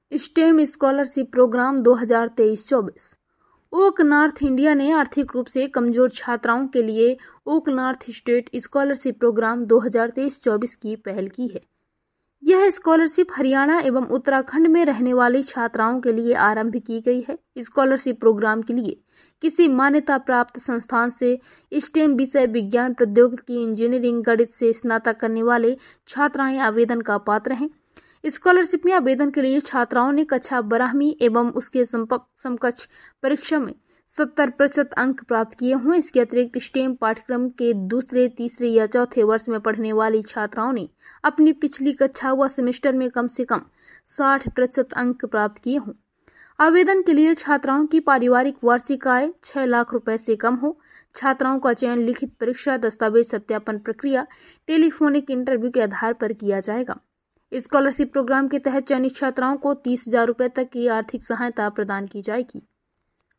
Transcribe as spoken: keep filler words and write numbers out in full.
Stem scholarship programme दो हज़ार तेईस चौबीस। ओक नॉर्थ इंडिया ने आर्थिक रूप से कमजोर छात्राओं के लिए Oak North state scholarship programme दो हज़ार तेईस चौबीस की पहल की है। यह स्कॉलरशिप हरियाणा एवं उत्तराखंड में रहने वाली छात्राओं के लिए आरंभ की गई है। स्कॉलरशिप प्रोग्राम के लिए किसी मान्यता प्राप्त संस्थान से स्टेम विषय विज्ञान, प्रौद्योगिकी, इंजीनियरिंग, गणित से स्नातक करने वाले छात्राएं आवेदन का पात्र हैं। स्कॉलरशिप में आवेदन के लिए छात्राओं ने कक्षा बारहवीं एवं उसके समकक्ष परीक्षा में सत्तर प्रतिशत अंक प्राप्त किए हों। इसके अतिरिक्त स्टेम पाठ्यक्रम के दूसरे, तीसरे या चौथे वर्ष में पढ़ने वाली छात्राओं ने अपनी पिछली कक्षा व सेमेस्टर में कम से कम साठ प्रतिशत अंक प्राप्त किए हों। आवेदन के लिए छात्राओं की पारिवारिक वार्षिक आय छह लाख रुपए से कम हो। छात्राओं का चयन लिखित परीक्षा, दस्तावेज सत्यापन प्रक्रिया, टेलीफोनिक इंटरव्यू के आधार पर किया जाएगा। स्कॉलरशिप प्रोग्राम के तहत चयनित छात्राओं को तीस हजार रुपए तक की आर्थिक सहायता प्रदान की जाएगी।